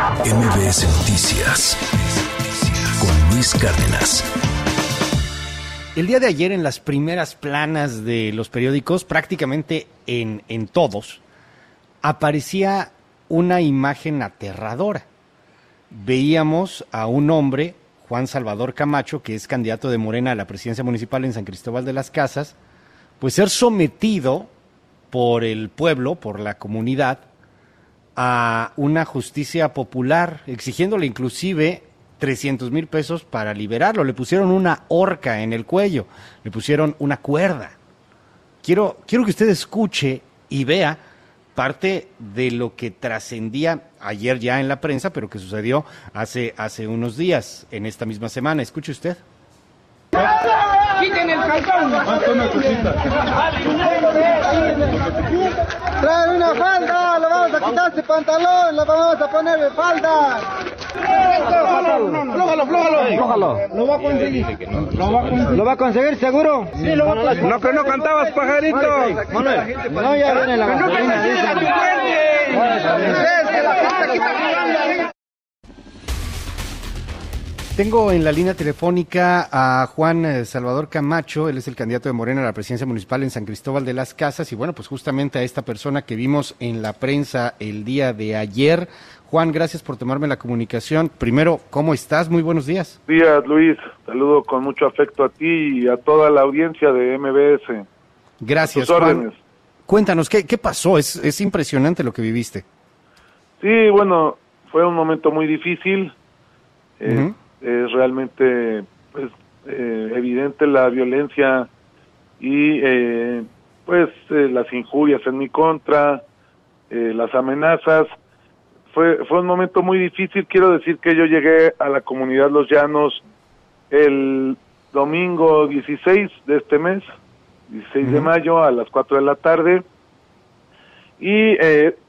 MBS Noticias con Luis Cárdenas. El día de ayer, en las primeras planas de los periódicos, prácticamente en todos, aparecía una imagen aterradora. Veíamos a un hombre, Juan Salvador Camacho, que es candidato de Morena a la presidencia municipal en San Cristóbal de las Casas, pues ser sometido por el pueblo, por la comunidad, a una justicia popular, exigiéndole inclusive 300,000 pesos para liberarlo. Le pusieron una horca en el cuello, le pusieron una cuerda. Quiero que usted escuche y vea parte de lo que trascendía ayer ya en la prensa, pero que sucedió hace unos días, en esta misma semana. Escuche usted. ¡Quiten el calzón! ¡Trae una falda! ¡Le vamos a quitar ese pantalón! ¡Le vamos a poner de falda! ¡Flójalo! Lo va a conseguir. ¿Lo va a conseguir seguro? Sí, lo va a conseguir. No, que no cantabas, pajarito. Manuel, no, ya viene la gasolina. Tengo en la línea telefónica a Juan Salvador Camacho. Él es el candidato de Morena a la presidencia municipal en San Cristóbal de las Casas, y bueno, pues justamente a esta persona que vimos en la prensa el día de ayer. Juan, gracias por tomarme la comunicación. Primero, ¿cómo estás? Muy buenos días. Buenos días, Luis. Saludo con mucho afecto a ti y a toda la audiencia de MBS. Gracias, Juan. Cuéntanos, ¿qué pasó? Es impresionante lo que viviste. Sí, bueno, fue un momento muy difícil. Es realmente evidente la violencia y las injurias en mi contra, las amenazas. Fue un momento muy difícil. Quiero decir que yo llegué a la comunidad Los Llanos el domingo 16 de este mes, 16 de mayo, a las 4 de la tarde, y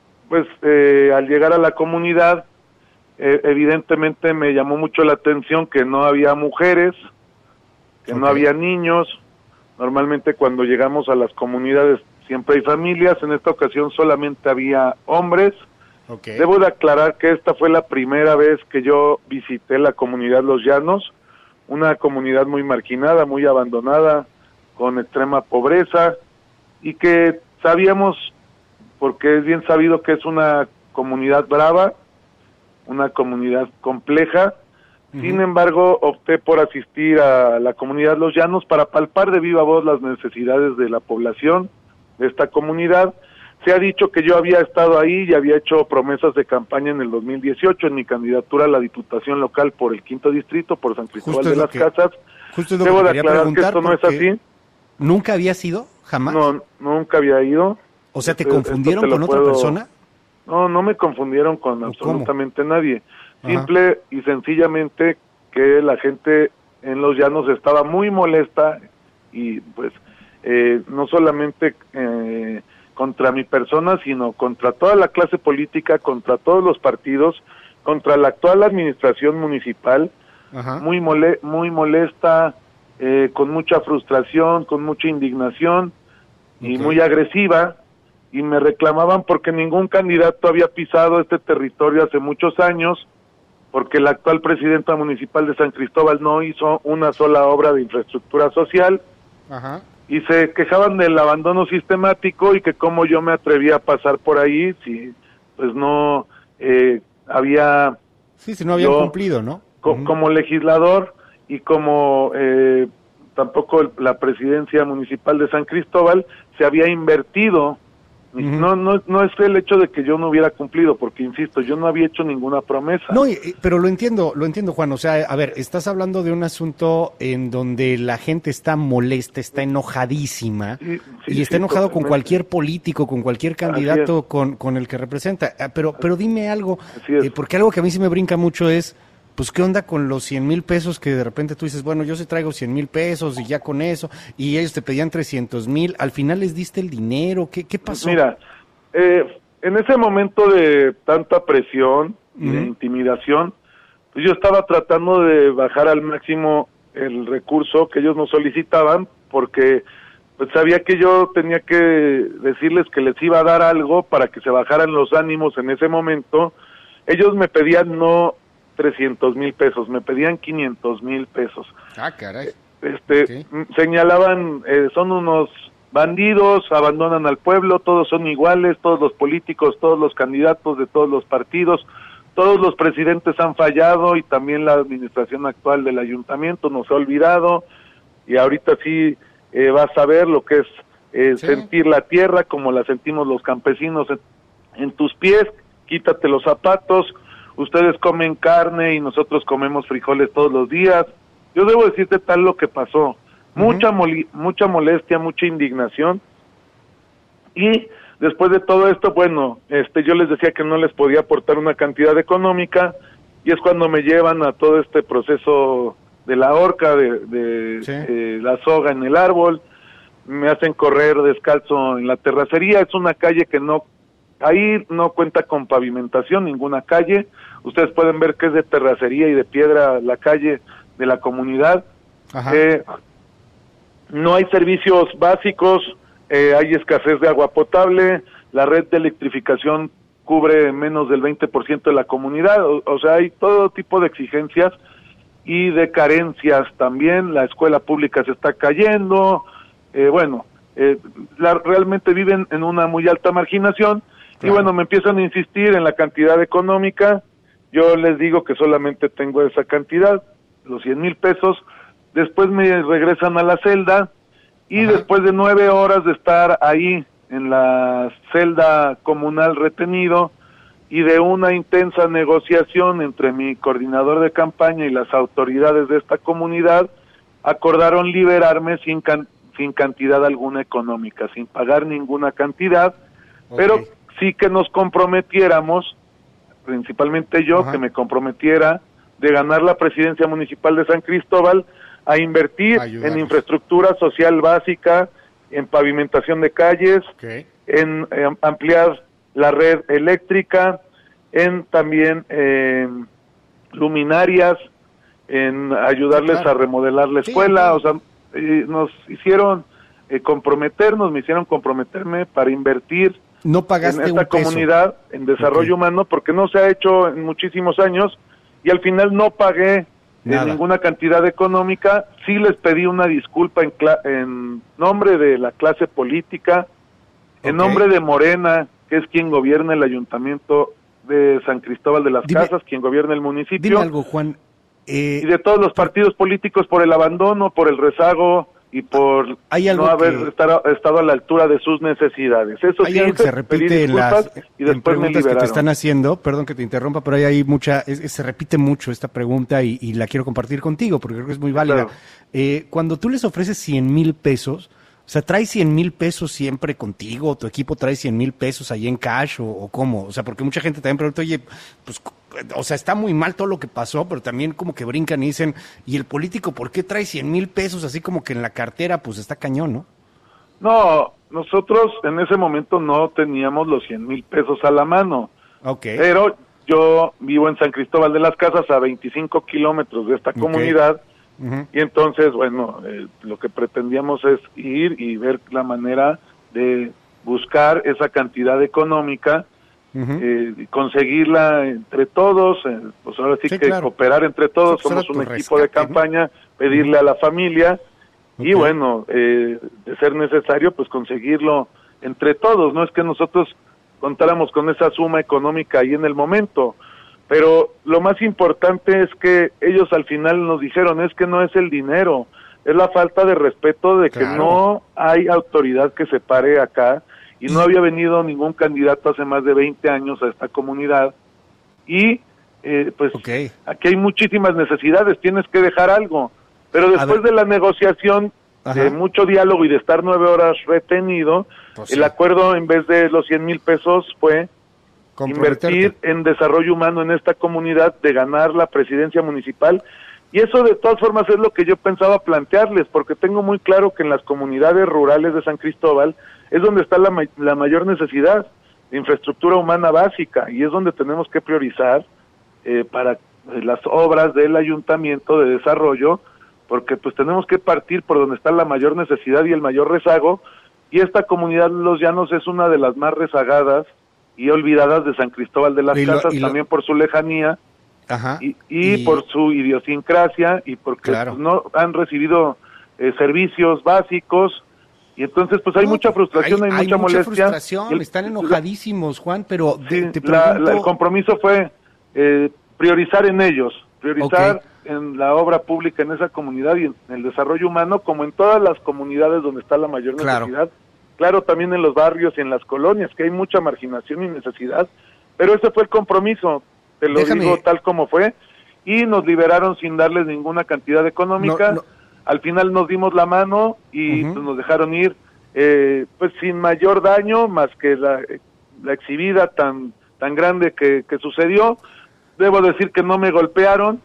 al llegar a la comunidad, evidentemente me llamó mucho la atención que no había mujeres, que no había niños. Normalmente cuando llegamos a las comunidades siempre hay familias. En esta ocasión solamente había hombres. Debo de aclarar que esta fue la primera vez que yo visité la comunidad Los Llanos, una comunidad muy marginada, muy abandonada, con extrema pobreza, y que sabíamos, porque es bien sabido que es una comunidad brava, una comunidad compleja. Sin embargo, opté por asistir a la comunidad Los Llanos para palpar de viva voz las necesidades de la población de esta comunidad. Se ha dicho que yo había estado ahí y había hecho promesas de campaña en el 2018 en mi candidatura a la diputación local por el 5º distrito, por San Cristóbal de las Casas. Debo de aclarar que esto no es así. ¿Nunca habías ido? ¿Jamás? No, nunca había ido. O sea, ¿te confundieron con otra persona? No me confundieron con absolutamente nadie. Simple y sencillamente que la gente en Los Llanos estaba muy molesta y no solamente contra mi persona, sino contra toda la clase política, contra todos los partidos, contra la actual administración municipal. Muy molesta, con mucha frustración, con mucha indignación y muy agresiva. Y me reclamaban porque ningún candidato había pisado este territorio hace muchos años, porque la actual presidenta municipal de San Cristóbal no hizo una sola obra de infraestructura social, y se quejaban del abandono sistemático y que cómo yo me atrevía a pasar por ahí si pues no había... si no habían cumplido, ¿no? Como legislador y como tampoco la presidencia municipal de San Cristóbal se había invertido. No es el hecho de que yo no hubiera cumplido, porque insisto, yo no había hecho ninguna promesa. No, pero lo entiendo, Juan. O sea, a ver, estás hablando de un asunto en donde la gente está molesta, está enojadísima, y está enojado con cualquier político, con cualquier candidato con el que representa. Pero dime algo, porque algo que a mí sí me brinca mucho es, pues, ¿qué onda con los 100,000 pesos que de repente tú dices, bueno, yo sí traigo 100,000 pesos y ya con eso, y ellos te pedían 300,000, al final les diste el dinero? ¿Qué pasó? Mira, en ese momento de tanta presión y de intimidación, pues yo estaba tratando de bajar al máximo el recurso que ellos nos solicitaban, porque pues sabía que yo tenía que decirles que les iba a dar algo para que se bajaran los ánimos en ese momento ellos me pedían no 300,000 pesos, me pedían 500,000 pesos. Ah, caray. Señalaban, son unos bandidos, abandonan al pueblo, todos son iguales, todos los políticos, todos los candidatos de todos los partidos, todos los presidentes han fallado y también la administración actual del ayuntamiento nos ha olvidado, y ahorita sí vas a ver lo que es sentir la tierra como la sentimos los campesinos en tus pies, quítate los zapatos, ustedes comen carne y nosotros comemos frijoles todos los días. Yo debo decirte tal lo que pasó, mucha molestia, mucha indignación, y después de todo esto, bueno, yo les decía que no les podía aportar una cantidad económica, y es cuando me llevan a todo este proceso de la horca, de la soga en el árbol, me hacen correr descalzo en la terracería. Es una calle que ahí no cuenta con pavimentación, ninguna calle, ustedes pueden ver que es de terracería y de piedra la calle de la comunidad. No hay servicios básicos, hay escasez de agua potable, la red de electrificación cubre menos del 20% de la comunidad, o sea, hay todo tipo de exigencias y de carencias también. La escuela pública se está cayendo, realmente viven en una muy alta marginación. Claro. Y bueno, me empiezan a insistir en la cantidad económica, yo les digo que solamente tengo esa cantidad, los 100,000 pesos, después me regresan a la celda, y después de 9 horas de estar ahí en la celda comunal retenido, y de una intensa negociación entre mi coordinador de campaña y las autoridades de esta comunidad, acordaron liberarme sin cantidad alguna económica, sin pagar ninguna cantidad, pero sí que nos comprometiéramos, principalmente yo, que me comprometiera de ganar la presidencia municipal de San Cristóbal, a invertir en infraestructura social básica, en pavimentación de calles, en ampliar la red eléctrica, en también luminarias, en ayudarles a remodelar la escuela. O sea, nos hicieron comprometernos, me hicieron comprometerme para invertir en esta comunidad, en desarrollo humano, porque no se ha hecho en muchísimos años, y al final no pagué ninguna cantidad económica. Sí les pedí una disculpa en nombre de la clase política, en nombre de Morena, que es quien gobierna el ayuntamiento de San Cristóbal de las Casas, quien gobierna el municipio. Dime algo, Juan. Y de todos los partidos políticos por el abandono, por el rezago y por no haber estado a la altura de sus necesidades. Eso hay algo que se repite en las preguntas que te están haciendo, perdón que te interrumpa, pero hay mucha, se repite mucho esta pregunta y la quiero compartir contigo porque creo que es muy válida. Claro. Cuando tú les ofreces 100,000 pesos, o sea, ¿traes 100,000 pesos siempre contigo? ¿O tu equipo trae 100,000 pesos ahí en cash o cómo? O sea, porque mucha gente también pregunta, oye, pues, o sea, está muy mal todo lo que pasó, pero también como que brincan y dicen, ¿y el político por qué trae 100,000 pesos así como que en la cartera? Pues está cañón, ¿no? No, nosotros en ese momento no teníamos los 100,000 pesos a la mano. Pero yo vivo en San Cristóbal de las Casas, a 25 kilómetros de esta comunidad. Y entonces, bueno, lo que pretendíamos es ir y ver la manera de buscar esa cantidad económica, conseguirla entre todos, pues ahora sí que cooperar entre todos, somos un equipo de campaña, pedirle a la familia, y bueno, de ser necesario, pues conseguirlo entre todos. No es que nosotros contáramos con esa suma económica ahí en el momento, pero lo más importante es que ellos al final nos dijeron, es que no es el dinero, es la falta de respeto de que no hay autoridad que se pare acá, y no había venido ningún candidato hace más de 20 años a esta comunidad, y pues aquí hay muchísimas necesidades, tienes que dejar algo, pero después de la negociación, de mucho diálogo y de estar 9 horas retenido, pues el acuerdo en vez de los 100,000 pesos fue invertir en desarrollo humano en esta comunidad, de ganar la presidencia municipal, y eso de todas formas es lo que yo pensaba plantearles, porque tengo muy claro que en las comunidades rurales de San Cristóbal es donde está la mayor necesidad de infraestructura humana básica, y es donde tenemos que priorizar para las obras del ayuntamiento de desarrollo, porque pues tenemos que partir por donde está la mayor necesidad y el mayor rezago, y esta comunidad Los Llanos es una de las más rezagadas y olvidadas de San Cristóbal de las Casas, también por su lejanía. Ajá. Y por su idiosincrasia y porque claro, pues, no han recibido servicios básicos, y entonces pues hay mucha frustración, hay mucha molestia. Frustración, están enojadísimos, Juan, pero te pregunto... el compromiso fue priorizar en ellos, priorizar en la obra pública en esa comunidad y en el desarrollo humano, como en todas las comunidades donde está la mayor necesidad. Claro, también en los barrios y en las colonias, que hay mucha marginación y necesidad, pero ese fue el compromiso, te lo digo tal como fue, y nos liberaron sin darles ninguna cantidad económica. Al final nos dimos la mano y pues, nos dejaron ir pues sin mayor daño, más que la exhibida tan grande que sucedió. Debo decir que no me golpearon,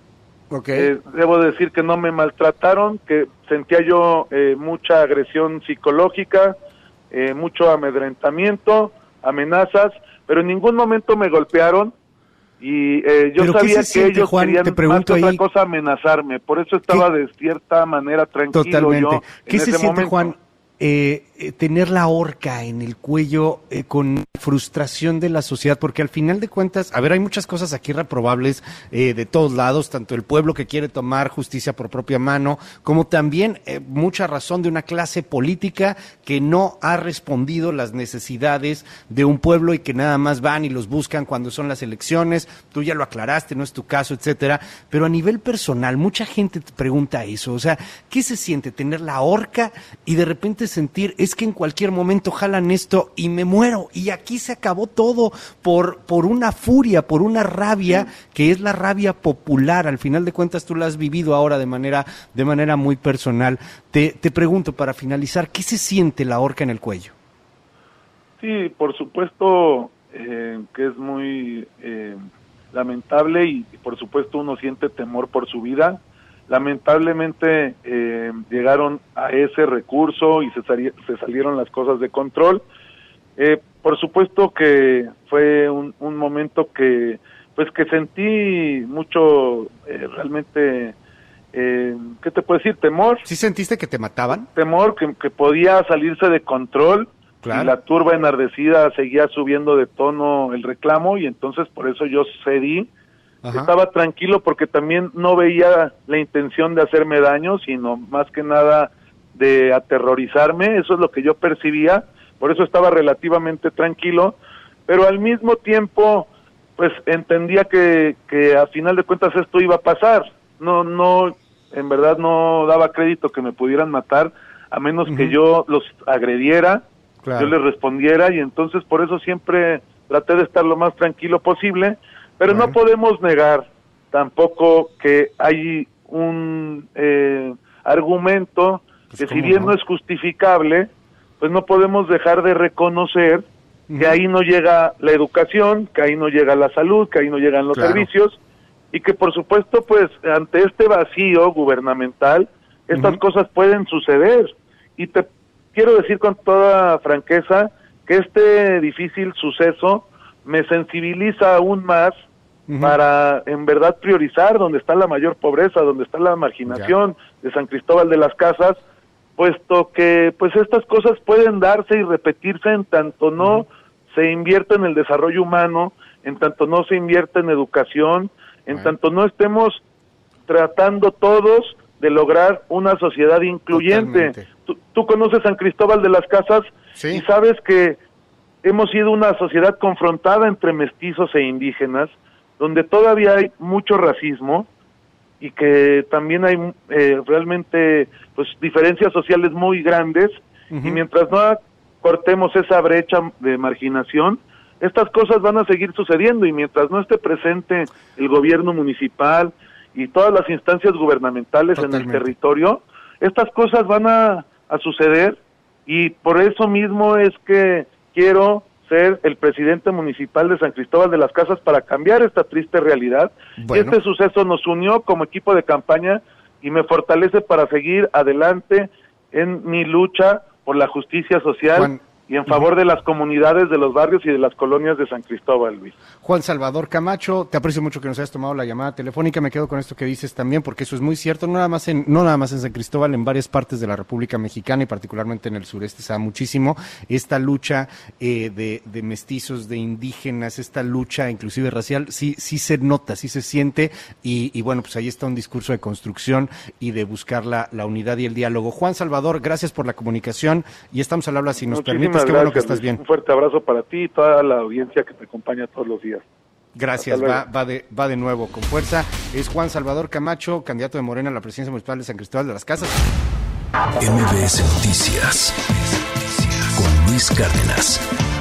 debo decir que no me maltrataron, que sentía yo mucha agresión psicológica, mucho amedrentamiento, amenazas, pero en ningún momento me golpearon. Y yo sabía que ellos Juan, querían más que otra cosa amenazarme, por eso estaba de cierta manera tranquilo. Totalmente. Yo ¿Qué se siente, momento. Juan, tener la horca en el cuello con frustración de la sociedad? Porque al final de cuentas, a ver, hay muchas cosas aquí reprobables de todos lados, tanto el pueblo que quiere tomar justicia por propia mano, como también mucha razón de una clase política que no ha respondido las necesidades de un pueblo y que nada más van y los buscan cuando son las elecciones. Tú ya lo aclaraste, no es tu caso, etcétera, pero a nivel personal, mucha gente te pregunta eso, o sea, ¿qué se siente tener la horca y de repente sentir, es que en cualquier momento jalan esto y me muero, y aquí se acabó todo por una furia, por una rabia, que es la rabia popular? Al final de cuentas tú la has vivido ahora de manera muy personal. Te pregunto, para finalizar, ¿qué se siente la horca en el cuello? Sí, por supuesto que es muy lamentable y por supuesto uno siente temor por su vida. Lamentablemente llegaron a ese recurso y se salieron las cosas de control. Por supuesto que fue un momento que sentí mucho, realmente, ¿qué te puedo decir? Temor. ¿Sí sentiste que te mataban? Temor, que podía salirse de control. Claro. Y la turba enardecida seguía subiendo de tono el reclamo, y entonces por eso yo cedí. Ajá. Estaba tranquilo porque también no veía la intención de hacerme daño, sino más que nada de aterrorizarme. Eso es lo que yo percibía, por eso estaba relativamente tranquilo, pero al mismo tiempo pues entendía que a final de cuentas esto iba a pasar. No, en verdad no daba crédito que me pudieran matar, a menos que yo los agrediera, yo les respondiera, y entonces por eso siempre traté de estar lo más tranquilo posible. Pero no podemos negar tampoco que hay un argumento que, si bien no es justificable, pues no podemos dejar de reconocer que ahí no llega la educación, que ahí no llega la salud, que ahí no llegan los servicios, y que por supuesto pues ante este vacío gubernamental estas cosas pueden suceder. Y te quiero decir con toda franqueza que este difícil suceso me sensibiliza aún más para en verdad priorizar donde está la mayor pobreza, donde está la marginación de San Cristóbal de las Casas, puesto que pues estas cosas pueden darse y repetirse en tanto no se invierte en el desarrollo humano, en tanto no se invierte en educación, en tanto no estemos tratando todos de lograr una sociedad incluyente. Tú conoces San Cristóbal de las Casas y sabes que hemos sido una sociedad confrontada entre mestizos e indígenas, donde todavía hay mucho racismo y que también hay realmente pues diferencias sociales muy grandes, y mientras no cortemos esa brecha de marginación, estas cosas van a seguir sucediendo, y mientras no esté presente el gobierno municipal y todas las instancias gubernamentales en el territorio, estas cosas van a suceder, y por eso mismo es que quiero ser el presidente municipal de San Cristóbal de las Casas para cambiar esta triste realidad. Este suceso nos unió como equipo de campaña y me fortalece para seguir adelante en mi lucha por la justicia social, y en favor de las comunidades, de los barrios y de las colonias de San Cristóbal, Luis. Juan Salvador Camacho, te aprecio mucho que nos hayas tomado la llamada telefónica, me quedo con esto que dices también, porque eso es muy cierto, no nada más en San Cristóbal, en varias partes de la República Mexicana y particularmente en el sureste se da muchísimo esta lucha de mestizos, de indígenas, esta lucha inclusive racial, sí se nota, sí se siente, y bueno, pues ahí está un discurso de construcción y de buscar la unidad y el diálogo. Juan Salvador, gracias por la comunicación y estamos al habla si nos permites. Qué bueno que estás bien. Un fuerte abrazo para ti y toda la audiencia que te acompaña todos los días. Gracias, va de nuevo con fuerza. Es Juan Salvador Camacho, candidato de Morena a la presidencia municipal de San Cristóbal de las Casas. MBS Noticias con Luis Cárdenas.